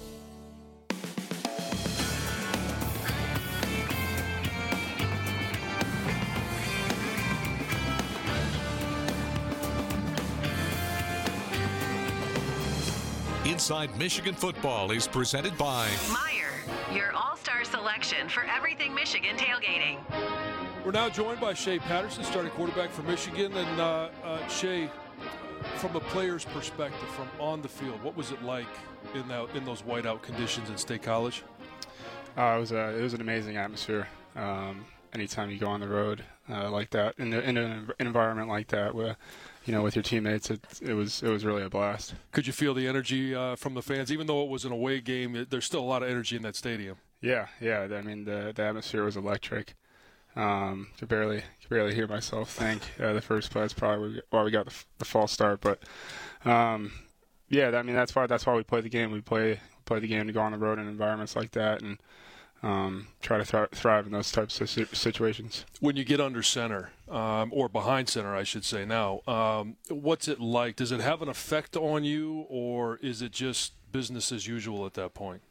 Speaker 2: Inside Michigan Football is presented by
Speaker 3: Meijer, your all-star selection for everything Michigan tailgating.
Speaker 4: We're now joined by Shea Patterson, starting quarterback for Michigan. And Shea, from a player's perspective, from on the field, what was it like in those whiteout conditions at State College?
Speaker 23: It was an amazing atmosphere. Anytime you go on the road like that, in an environment like that, with your teammates, it was really a blast.
Speaker 4: Could you feel the energy from the fans, even though it was an away game? There's still a lot of energy in that stadium.
Speaker 23: Yeah. I mean, the atmosphere was electric. Could barely hear myself think. The first play is probably why we got the false start, but I mean that's why we play the game. We play the game to go on the road in environments like that and try to thrive in those types of situations.
Speaker 4: When you get under center, or behind center, I should say now, what's it like? Does it have an effect on you, or is it just business as usual at that point?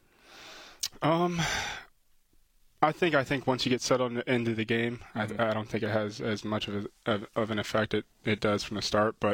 Speaker 23: I think once you get settled into the game, I don't think it has as much of an effect it does from the start. But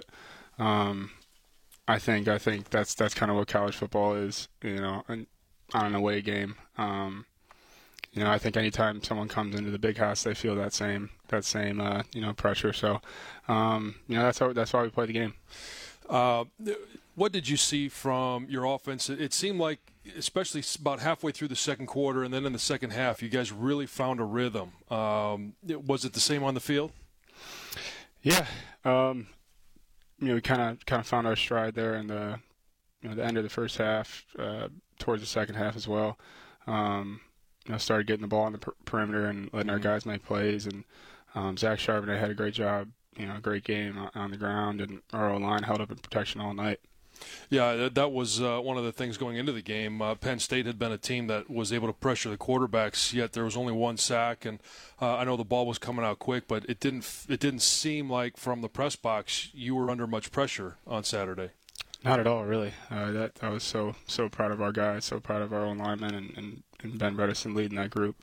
Speaker 23: I think that's kind of what college football is, on an away game. I think anytime someone comes into the big house, they feel that same pressure. So, that's why we play the game.
Speaker 4: What did you see from your offense? It seemed like, especially about halfway through the second quarter and then in the second half, you guys really found a rhythm. Was it the same on the field?
Speaker 23: Yeah. We kind of found our stride there in the end of the first half, towards the second half as well. Started getting the ball on the perimeter and letting our guys make plays. And Zach Charbonnet had a great job, great game on the ground, and our O-line held up in protection all night.
Speaker 4: Yeah, that was one of the things going into the game. Penn State had been a team that was able to pressure the quarterbacks, yet there was only one sack. And I know the ball was coming out quick, but it didn't seem like from the press box you were under much pressure on Saturday.
Speaker 23: Not at all, really. I was so proud of our guys, so proud of our own linemen, and Ben Bredesen leading that group.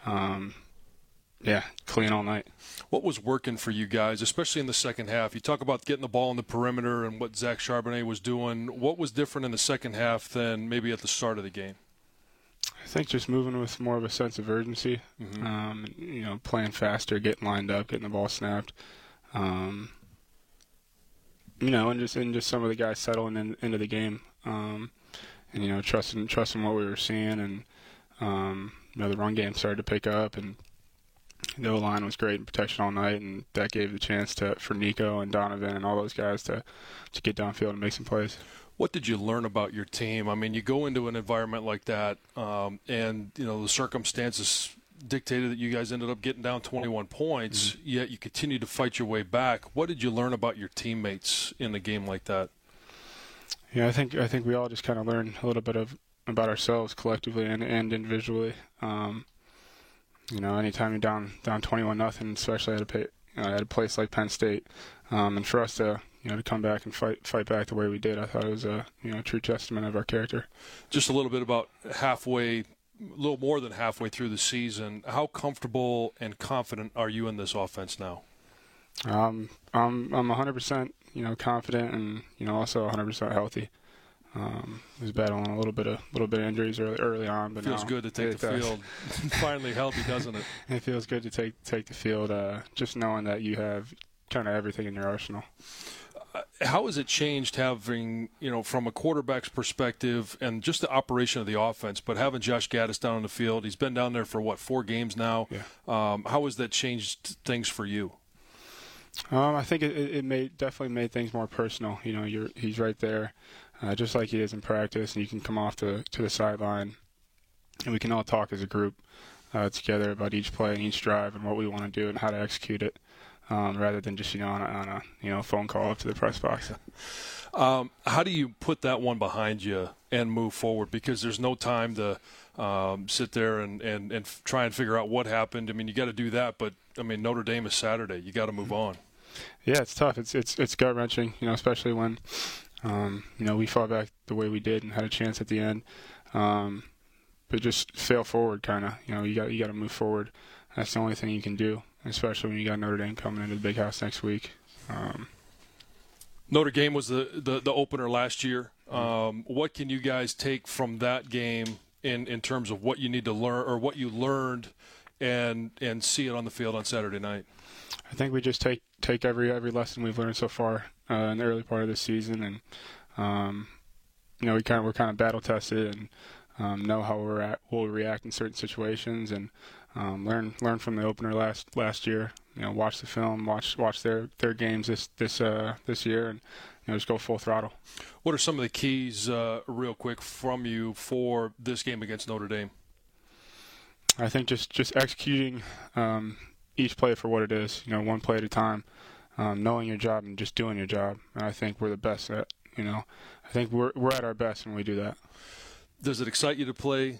Speaker 23: Clean all night.
Speaker 4: What was working for you guys, especially in the second half? You talk about getting the ball on the perimeter and what Zach Charbonnet was doing. What was different in the second half than maybe at the start of the game?
Speaker 23: I think just moving with more of a sense of urgency. Playing faster, getting lined up, getting the ball snapped. And just some of the guys settling into the game, and trusting what we were seeing, and the run game started to pick up, and the O-line was great in protection all night, and that gave the chance for Nico and Donovan and all those guys to get downfield and make some plays.
Speaker 4: What did you learn about your team? I mean, you go into an environment like that, and the circumstances dictated that you guys ended up getting down 21 points, yet you continued to fight your way back. What did you learn about your teammates in a game like that?
Speaker 23: Yeah, I think we all just kind of learned a little bit about ourselves collectively and individually. Anytime you're down 21-0, especially at a place like Penn State, and for us to come back and fight back the way we did, I thought it was a true testament of our character.
Speaker 4: Just a little bit about a little more than halfway through the season. How comfortable and confident are you in this offense now?
Speaker 23: I'm 100% confident, and also 100% healthy. Was battling a little bit of injuries early on, but
Speaker 4: feels
Speaker 23: now
Speaker 4: good to take the field. Finally healthy, doesn't it?
Speaker 23: It feels good to take the field, just knowing that you have kind of everything in your arsenal.
Speaker 4: How has it changed having, from a quarterback's perspective and just the operation of the offense, but having Josh Gattis down on the field? He's been down there for, 4 games now?
Speaker 23: Yeah.
Speaker 4: How has that changed things for you?
Speaker 23: I think it definitely made things more personal. He's right there, just like he is in practice, and you can come off to the sideline, and we can all talk as a group together about each play and each drive and what we want to do and how to execute it, rather than just on a phone call up to the press box.
Speaker 4: How do you put that one behind you and move forward? Because there's no time to sit there and try and figure out what happened. I mean, you got to do that, but Notre Dame is Saturday. You got to move on.
Speaker 23: Yeah, it's tough. It's gut wrenching, especially when we fought back the way we did and had a chance at the end. But just fail forward, kind of. You got to move forward. That's the only thing you can do, especially when you got Notre Dame coming into the Big House next week.
Speaker 4: Notre Dame was the opener last year. What can you guys take from that game in terms of what you need to learn or what you learned and see it on the field on Saturday night?
Speaker 23: I think we just take every lesson we've learned so far in the early part of this season, and we're kind of battle tested and know how we'll react in certain situations, and learn from the opener last year. Watch the film, watch their games this year, and just go full throttle.
Speaker 4: What are some of the keys, real quick, from you for this game against Notre Dame?
Speaker 23: I think just executing each play for what it is. One play at a time, knowing your job and just doing your job. And I think we're the best at. I think we're at our best when we do that.
Speaker 4: Does it excite you to play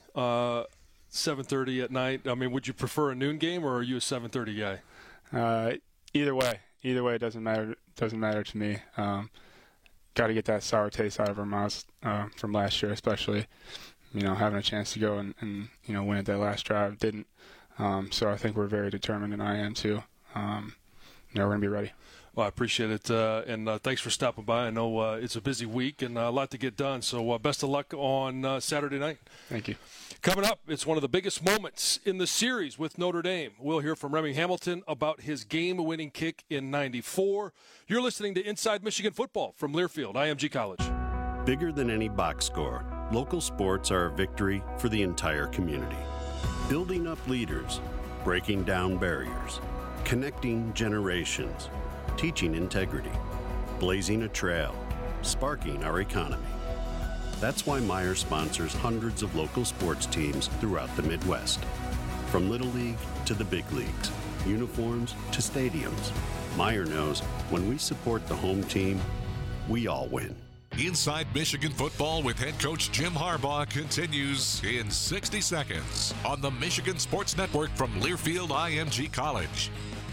Speaker 4: 7:30 at night? Would you prefer a noon game, or are you a 7:30
Speaker 23: guy? Either way, it doesn't matter. Doesn't matter to me. Got to get that sour taste out of our mouths from last year, especially. Having a chance to go and win at that last drive didn't. So I think we're very determined, and I am too. We're going to be ready.
Speaker 4: Well, I appreciate it, and thanks for stopping by. I know it's a busy week and a lot to get done, so best of luck on Saturday night.
Speaker 23: Thank you.
Speaker 4: Coming up, it's one of the biggest moments in the series with Notre Dame. We'll hear from Remy Hamilton about his game-winning kick in '94. You're listening to Inside Michigan Football from Learfield, IMG College.
Speaker 1: Bigger than any box score, local sports are a victory for the entire community. Building up leaders, breaking down barriers, connecting generations, teaching integrity, blazing a trail, sparking our economy. That's why Meijer sponsors hundreds of local sports teams throughout the Midwest. From Little League to the big leagues, uniforms to stadiums, Meijer knows when we support the home team, we all win.
Speaker 2: Inside Michigan Football with head coach Jim Harbaugh continues in 60 seconds on the Michigan Sports Network from Learfield IMG College.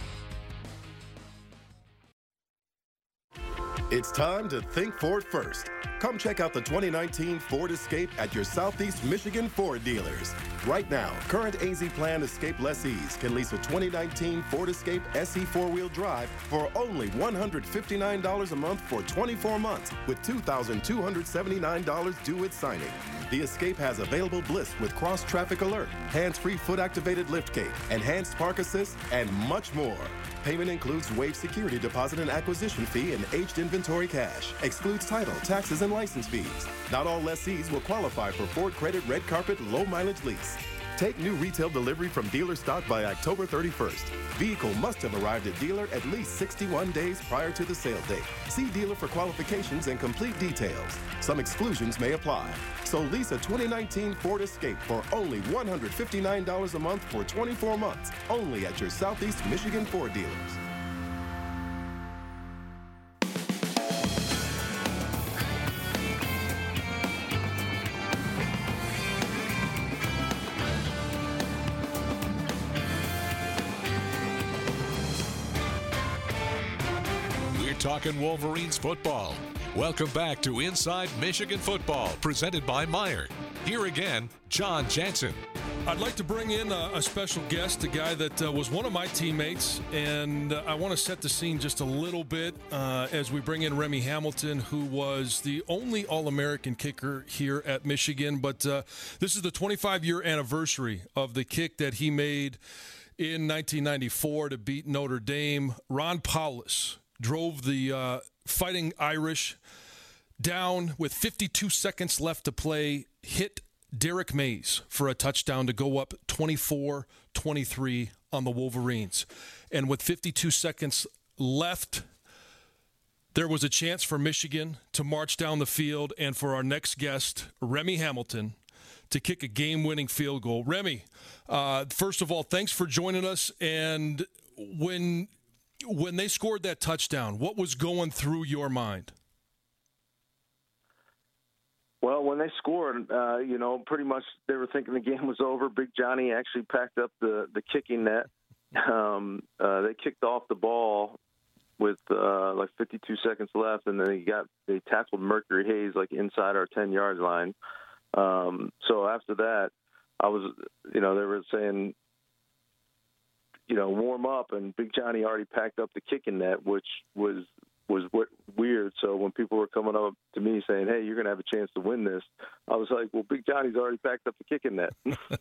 Speaker 5: It's time to think Ford first. Come check out the 2019 Ford Escape at your Southeast Michigan Ford dealers. Right now, current AZ Plan Escape lessees can lease a 2019 Ford Escape SE 4-wheel drive for only $159 a month for 24 months with $2,279 due at signing. The Escape has available Bliss with cross-traffic alert, hands-free foot-activated liftgate, enhanced park assist, and much more. Payment includes waived security deposit and acquisition fee and aged inventory cash. Excludes title, taxes, and license fees. Not all lessees will qualify for Ford Credit Red Carpet Low Mileage Lease. Take new retail delivery from dealer stock by October 31st. Vehicle must have arrived at dealer at least 61 days prior to the sale date. See dealer for qualifications and complete details. Some exclusions may apply. So lease a 2019 Ford Escape for only $159 a month for 24 months, only at your Southeast Michigan Ford dealers.
Speaker 2: Talking Wolverines football. Welcome back to Inside Michigan Football, presented by Meijer. Here again, John Jansen.
Speaker 4: I'd like to bring in a special guest, a guy that was one of my teammates, and I want to set the scene just a little bit as we bring in Remy Hamilton, who was the only All-American kicker here at Michigan. But this is the 25-year anniversary of the kick that he made in 1994 to beat Notre Dame. Ron Powlus drove the Fighting Irish down with 52 seconds left to play, hit Derek Mays for a touchdown to go up 24-23 on the Wolverines. And with 52 seconds left, there was a chance for Michigan to march down the field and for our next guest, Remy Hamilton, to kick a game-winning field goal. Remy, first of all, thanks for joining us. And when they scored that touchdown, what was going through your mind?
Speaker 6: Well, when they scored, pretty much they were thinking the game was over. Big Johnny actually packed up the kicking net. They kicked off the ball with like 52 seconds left, and then they tackled Mercury Hayes like inside our 10-yard line. So after that, they were saying, warm up, and Big Johnny already packed up the kicking net, which was weird. So when people were coming up to me saying, hey, you're going to have a chance to win this, I was like, well, Big Johnny's already packed up the kicking net.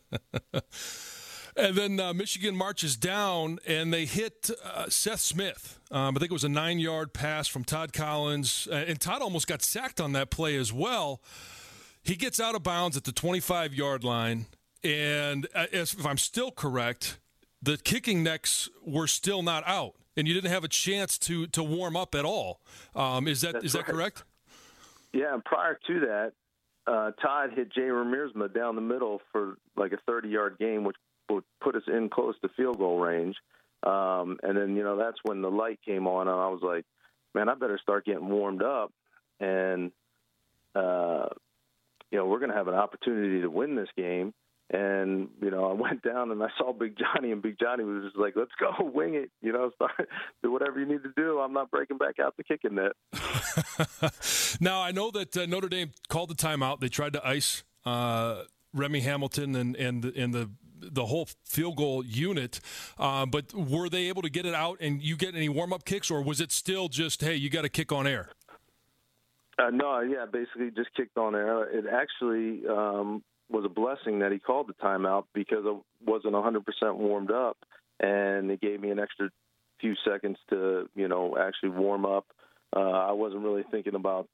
Speaker 4: And then Michigan marches down, and they hit Seth Smith. I think it was a 9-yard pass from Todd Collins. And Todd almost got sacked on that play as well. He gets out of bounds at the 25-yard line. And if I'm still correct, the kicking necks were still not out. And you didn't have a chance to warm up at all. Is that correct?
Speaker 6: Yeah, and prior to that, Todd hit Jay Ramirzma down the middle for like a 30-yard game, which would put us in close to field goal range. And then, that's when the light came on, and I was like, man, I better start getting warmed up. And, we're going to have an opportunity to win this game. And, I went down and I saw Big Johnny, and Big Johnny was just like, let's go, wing it, start, do whatever you need to do. I'm not breaking back out the kicking net.
Speaker 4: Now, I know that Notre Dame called the timeout. They tried to ice Remy Hamilton and the whole field goal unit. But were they able to get it out and you get any warm-up kicks, or was it still just, hey, you got to kick on air?
Speaker 6: No, yeah, basically just kicked on air. It actually was a blessing that he called the timeout because I wasn't 100% warmed up, and it gave me an extra few seconds to, actually warm up. I wasn't really thinking about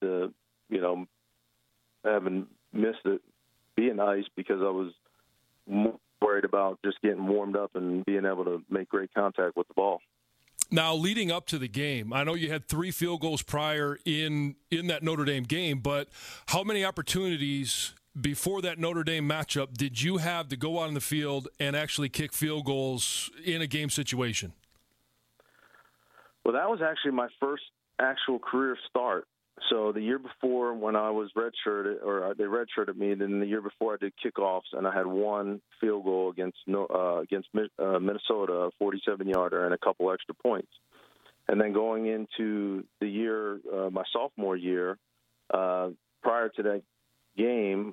Speaker 6: having missed it being ice because I was more worried about just getting warmed up and being able to make great contact with the ball.
Speaker 4: Now, leading up to the game, I know you had 3 field goals prior in that Notre Dame game, but how many opportunities before that Notre Dame matchup did you have to go out on the field and actually kick field goals in a game situation?
Speaker 6: Well, that was actually my first actual career start. So the year before, when I was redshirted, or they redshirted me, then the year before I did kickoffs, and I had 1 field goal against Minnesota, a 47-yarder, and a couple extra points. And then going into the year, my sophomore year, prior to that game,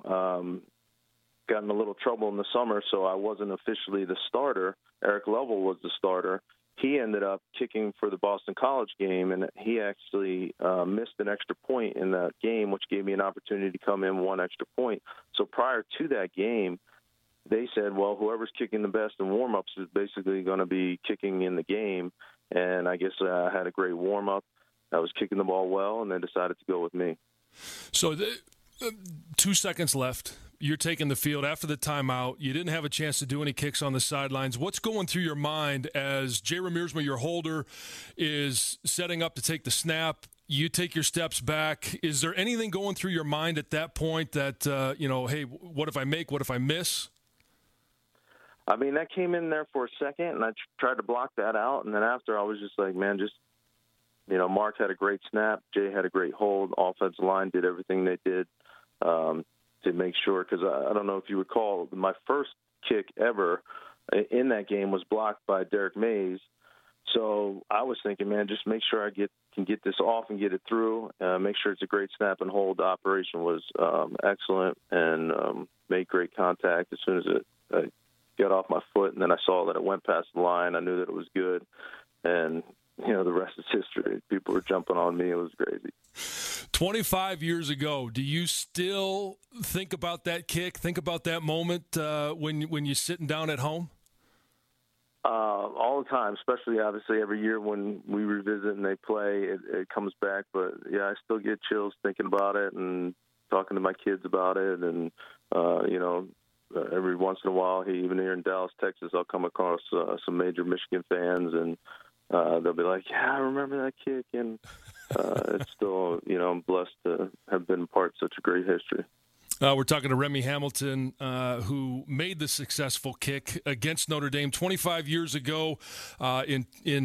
Speaker 6: got in a little trouble in the summer, so I wasn't officially the starter. Eric Lovell was the starter. He ended up kicking for the Boston College game, and he actually missed an extra point in that game, which gave me an opportunity to come in 1 extra point. So prior to that game, they said, well, whoever's kicking the best in warm-ups is basically going to be kicking in the game. And I guess I had a great warm-up. I was kicking the ball well, and they decided to go with me.
Speaker 4: So 2 seconds left. You're taking the field after the timeout. You didn't have a chance to do any kicks on the sidelines. What's going through your mind as Jay Ramirzma, your holder, is setting up to take the snap? You take your steps back. Is there anything going through your mind at that point that, hey, what if I make, what if I miss?
Speaker 6: I mean, that came in there for a second, and I tried to block that out. And then after, I was just like, man, Mark had a great snap. Jay had a great hold. Offensive line did everything they did to make sure, because I don't know if you recall, my first kick ever in that game was blocked by Derek Mays. So I was thinking, man, just make sure I can get this off and get it through, make sure it's a great snap and hold. The operation was excellent and made great contact as soon as got off my foot, and then I saw that it went past the line. I knew that it was good, and the rest is history. People were jumping on me. It was crazy.
Speaker 15: 25 years ago, do you still think about that kick, think about that moment when you're sitting down at home?
Speaker 6: All the time, especially obviously every year when we revisit and they play, it comes back. But, yeah, I still get chills thinking about it and talking to my kids about it. And, every once in a while, even here in Dallas, Texas, I'll come across some major Michigan fans, and they'll be like, yeah, I remember that kick. And it's still, I'm blessed to have been part of such a great history.
Speaker 15: We're talking to Remy Hamilton, who made the successful kick against Notre Dame 25 years ago in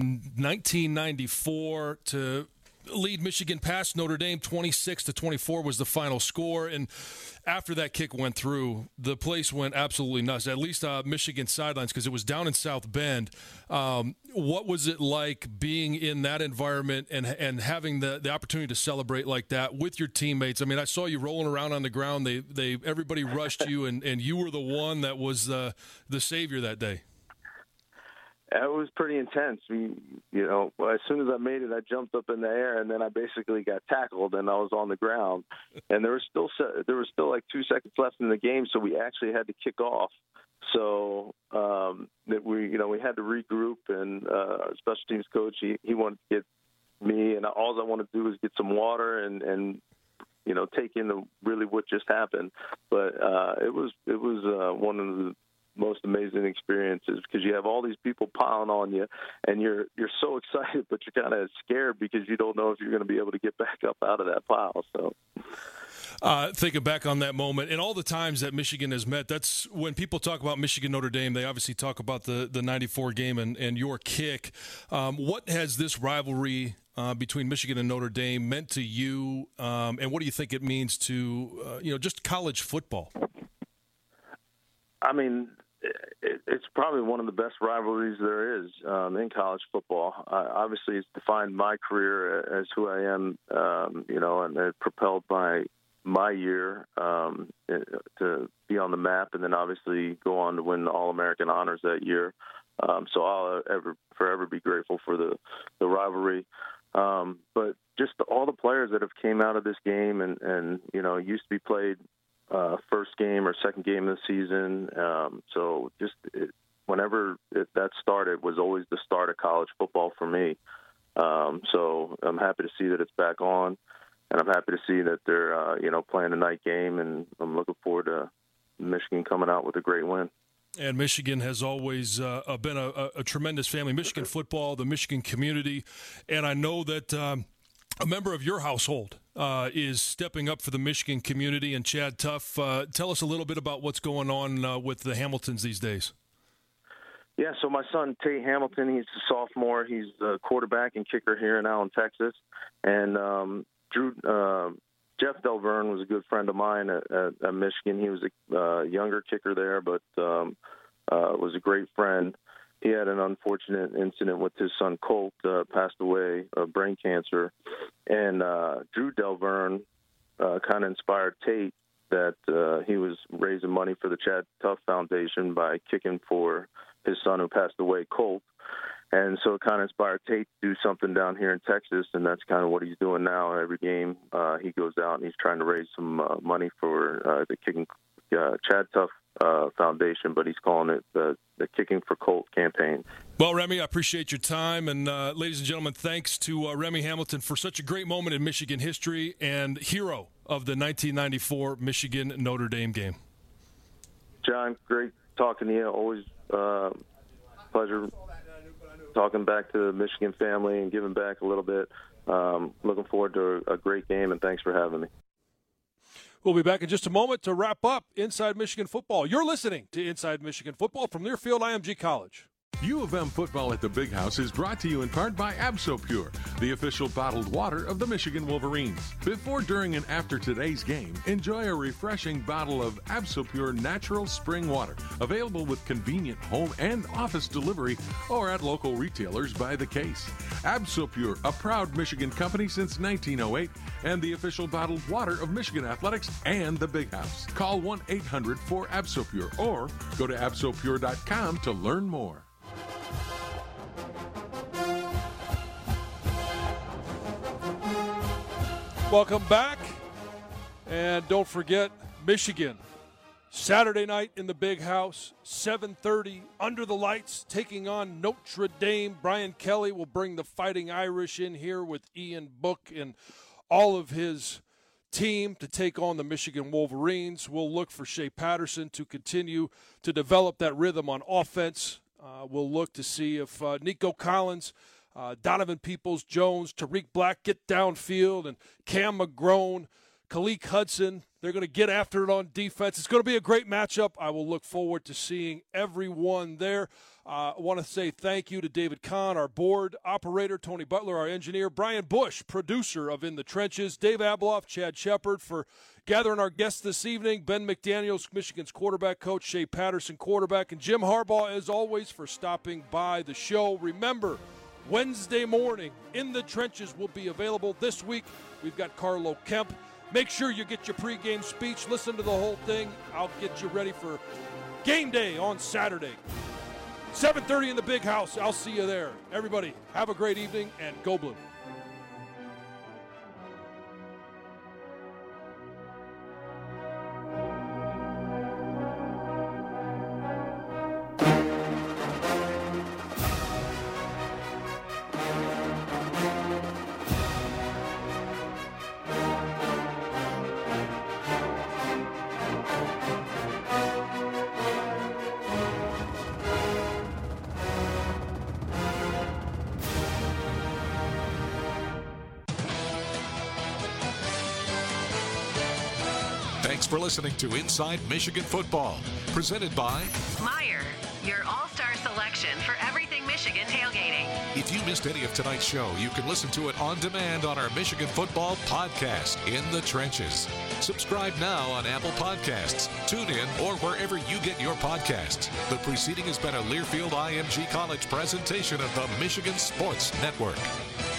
Speaker 15: 1994 to lead Michigan past Notre Dame. 26-24 was the final score. And after that kick went through, the place went absolutely nuts, at least Michigan sidelines, because it was down in South Bend. What was it like being in that environment and having the opportunity to celebrate like that with your teammates? I mean, I saw you rolling around on the ground. Everybody rushed you, and you were the one that was the savior that day.
Speaker 6: It was pretty intense. As soon as I made it, I jumped up in the air, and then I basically got tackled, and I was on the ground. And there was still like 2 seconds left in the game, so we actually had to kick off. So we had to regroup, and our special teams coach he wanted to get me, and all I wanted to do was get some water and take in really what just happened. But it was one of the most amazing experiences, because you have all these people piling on you, and you're so excited, but you're kind of scared because you don't know if you're going to be able to get back up out of that pile. So
Speaker 15: thinking back on that moment and all the times that Michigan has met, that's when people talk about Michigan Notre Dame, they obviously talk about the 94 game and your kick. What has this rivalry between Michigan and Notre Dame meant to you, and what do you think it means to just college football?
Speaker 6: I mean, it's probably one of the best rivalries there is in college football. Obviously, it's defined my career as who I am, and it propelled my year to be on the map, and then obviously go on to win the All-American honors that year. So I'll forever be grateful for the rivalry. But just all the players that have came out of this game and used to be played first game or second game of the season. So whenever that started was always the start of college football for me. So I'm happy to see that it's back on, and I'm happy to see that they're, playing a night game, and I'm looking forward to Michigan coming out with a great win.
Speaker 15: And Michigan has always been a tremendous family. Michigan football, the Michigan community, and I know that a member of your household is stepping up for the Michigan community, and Chad Tuff. Tell us a little bit about what's going on with the Hamiltons these days.
Speaker 6: Yeah, so my son, Tate Hamilton, he's a sophomore. He's the quarterback and kicker here in Allen, Texas. And Jeff Delverne was a good friend of mine at Michigan. He was a younger kicker there, but was a great friend. He had an unfortunate incident with his son, Colt, passed away of brain cancer. And Drew Delverne kind of inspired Tate that he was raising money for the Chad Tuff Foundation by kicking for his son who passed away, Colt. And so it kind of inspired Tate to do something down here in Texas, and that's kind of what he's doing now. Every game he goes out and he's trying to raise some money for the Kicking Chad Tuff Foundation, but he's calling it the Kicking for Colt campaign.
Speaker 15: Well, Remy, I appreciate your time. And ladies and gentlemen, thanks to Remy Hamilton for such a great moment in Michigan history and hero of the 1994 Michigan-Notre Dame game.
Speaker 6: John, great talking to you. Always pleasure talking back to the Michigan family and giving back a little bit. Looking forward to a great game, and thanks for having me.
Speaker 4: We'll be back in just a moment to wrap up Inside Michigan Football. You're listening to Inside Michigan Football from Learfield IMG College.
Speaker 7: U of M football at the Big House is brought to you in part by AbsoPure, the official bottled water of the Michigan Wolverines. Before, during, and after today's game, enjoy a refreshing bottle of Absopure Natural Spring Water, available with convenient home and office delivery or at local retailers by the case. Absopure, a proud Michigan company since 1908, and the official bottled water of Michigan Athletics and the Big House. Call 1-800-4-ABSOPURE or go to absopure.com to learn more.
Speaker 4: Welcome back. And don't forget, Michigan, Saturday night in the Big House, 7:30, under the lights, taking on Notre Dame. Brian Kelly will bring the Fighting Irish in here with Ian Book and all of his team to take on the Michigan Wolverines. We'll look for Shea Patterson to continue to develop that rhythm on offense. We'll look to see if Nico Collins, Donovan Peoples-Jones, Tariq Black get downfield, and Cam McGrone, Khaleke Hudson, they're going to get after it on defense. It's going to be a great matchup. I will look forward to seeing everyone there. I want to say thank you to David Kahn, our board operator, Tony Butler, our engineer, Brian Bush, producer of In the Trenches, Dave Abloff, Chad Shepard for gathering our guests this evening, Ben McDaniels, Michigan's quarterback coach, Shea Patterson, quarterback, and Jim Harbaugh, as always, for stopping by the show. Remember, Wednesday morning, In the Trenches will be available this week. We've got Carlo Kemp. Make sure you get your pregame speech. Listen to the whole thing. I'll get you ready for game day on Saturday. 7:30 in the Big House. I'll see you there. Everybody, have a great evening, and go Blue.
Speaker 2: Thanks for listening to Inside Michigan Football, presented by
Speaker 3: Meijer, your all-star selection for everything Michigan tailgating.
Speaker 2: If you missed any of tonight's show, you can listen to it on demand on our Michigan Football podcast, In the Trenches. Subscribe now on Apple Podcasts, TuneIn, or wherever you get your podcasts. The preceding has been a Learfield IMG College presentation of the Michigan Sports Network.